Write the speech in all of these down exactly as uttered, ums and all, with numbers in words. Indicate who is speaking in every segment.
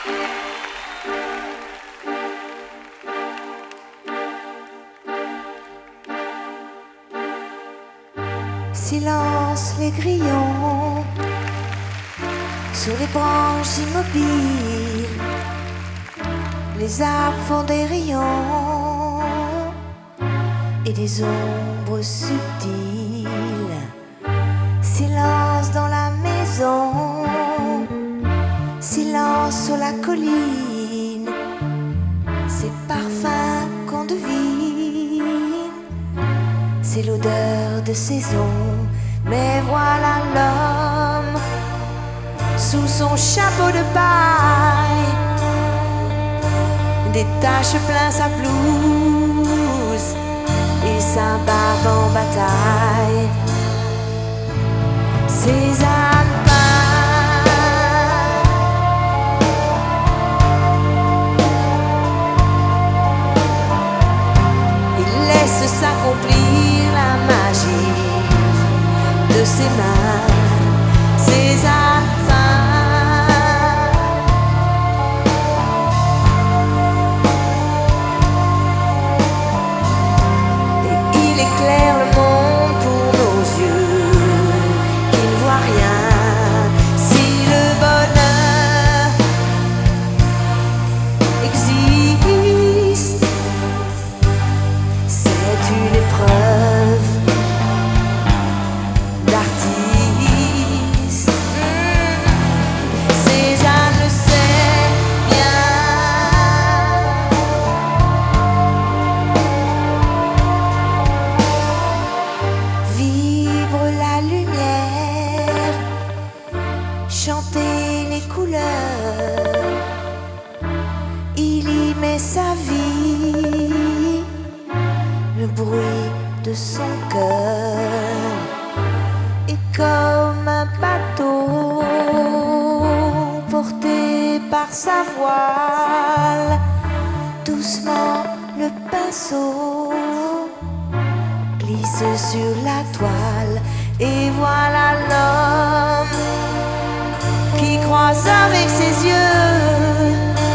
Speaker 1: Silence les grillons sur les branches immobiles, les arbres font des rayons et des ombres subtiles. Silence dans la maison, silence sur la colline, ces parfums qu'on devine, c'est l'odeur de saison. Mais voilà l'homme sous son chapeau de paille, des taches plein sa blouse et sa barbe en bataille. Cézanne peint, il laisse s'accomplir la magie de ses mains. Cézanne peint, et il éclaire le monde pour nos yeux qui ne voient rien. Si le bonheur existe, c'est une épreuve d'artiste. Mmh. Cézanne le sait bien. Vibre la lumière, chanter les couleurs, il y met sa vie, le bruit de son cœur. Et comme un bateau porté par sa voile, doucement le pinceau glisse sur la toile. Et voilà l'homme qui croise avec ses yeux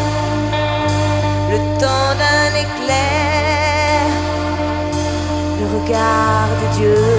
Speaker 1: le temps d'un éclair, le regard de Dieu.